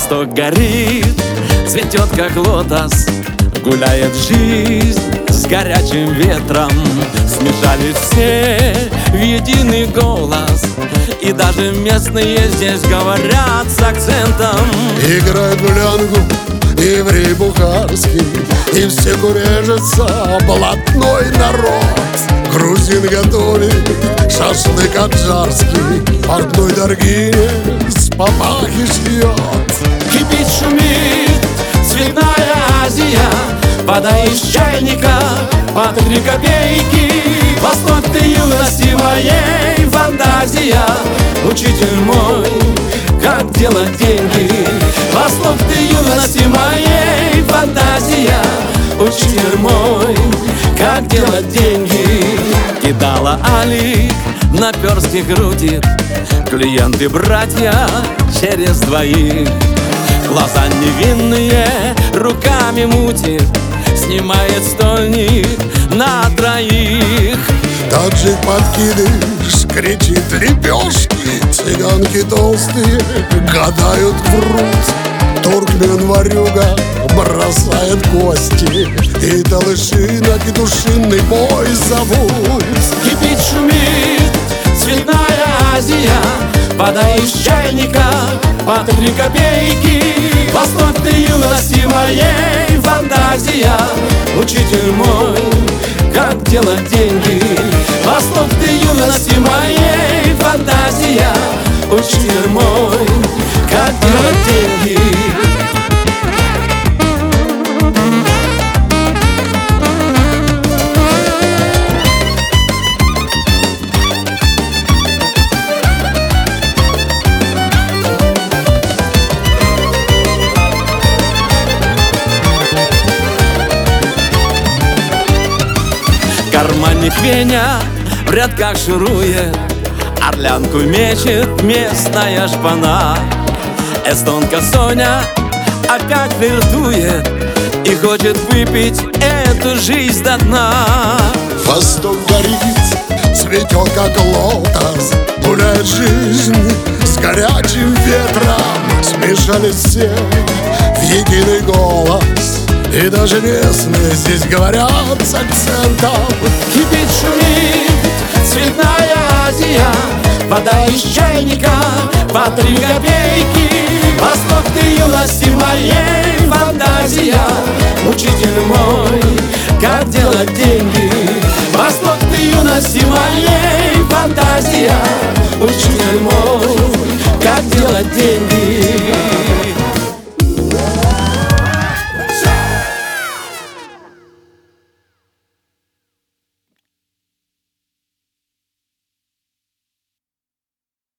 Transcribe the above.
Восток горит, цветет как лотос, гуляет жизнь с горячим ветром. Смешались все в единый голос, и даже местные здесь говорят с акцентом. Играет гулянку еврей бухарский, и все курежится блатной народ. Грузин готовит шашлык аджарский, портной торгинец папахи шьет. Кипит, шумит цветная Азия, вода из чайника по 3 копейки. Восток ты юности моей, фантазия, учитель мой, как делать деньги. Восток ты юности моей, фантазия, учитель мой, как делать деньги. Кидала Алик наперстки крутит, клиенты братья через двоих. Глаза невинные руками мутит, снимает стольник на 3. Таджик подкидыш, кричит лепешки, цыганки толстые гадают в туркмен ворюга бросает кости, и талыши на петушиный бой зовут. Кипит, шумит цветная Азия, вода из чайника по 3 копейки. Восток ты юности моей, фантазия, учитель мой, как делать деньги. Восток ты юности моей, фантазия, учитель мой, как делать деньги. Карманник Веня в рядках шурует, орлянку мечет местная шпана. Эстонка Соня опять флиртует и хочет выпить эту жизнь до дна. Восток горит, цветет как лотос, гуляет жизнь с горячим ветром. Смешались все в единый голос, и даже местные здесь говорят с акцентом. Кипит, шумит цветная Азия, вода из чайника по 3 копейки. Восток ты юности моей, фантазия, учитель мой, как делать деньги. Восток ты юности моей, фантазия, учитель мой, как делать деньги.